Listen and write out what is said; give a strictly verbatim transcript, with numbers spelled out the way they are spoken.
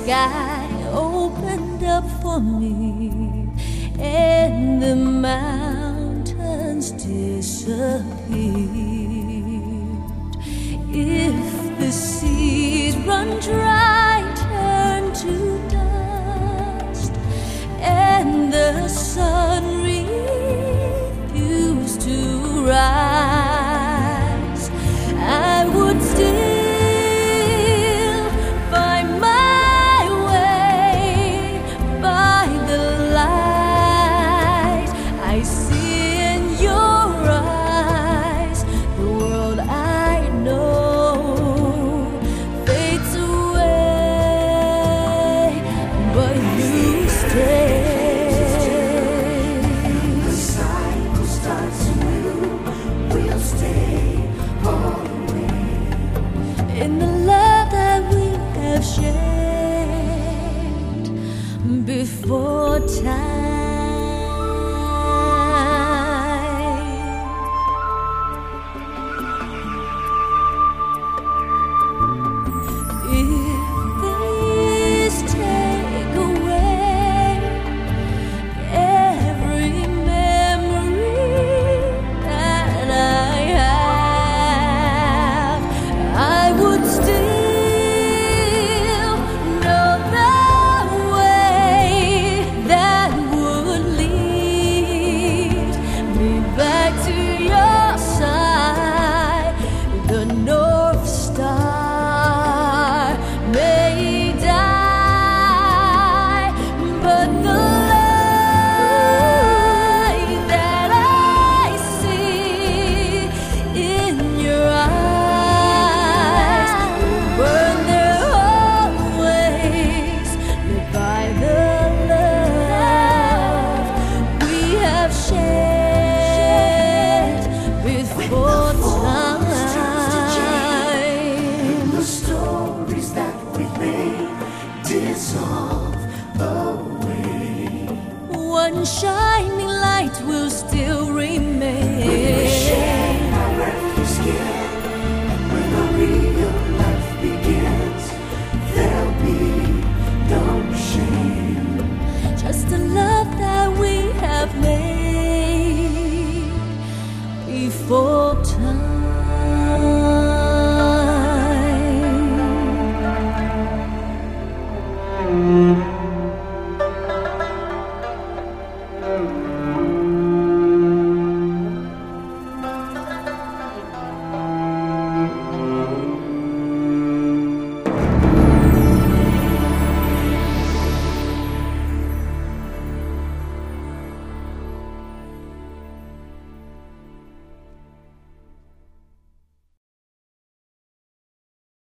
sky opened up for me, and the mountains disappeared. If the seas run dry, turn to dust, and the sun refused to rise, I would still in the love that we have shared before time. If this take away every memory that I have, I would still know the way that would lead me back to your side. The North Star may die, but the light that I see in your eyes burn there always, lit by the love we have shared before time. The stories that we made dissolve away. One shining light will still remain. Shame our refuse skin, and when our real life begins, there'll be no shame. Just the love that we have made before time.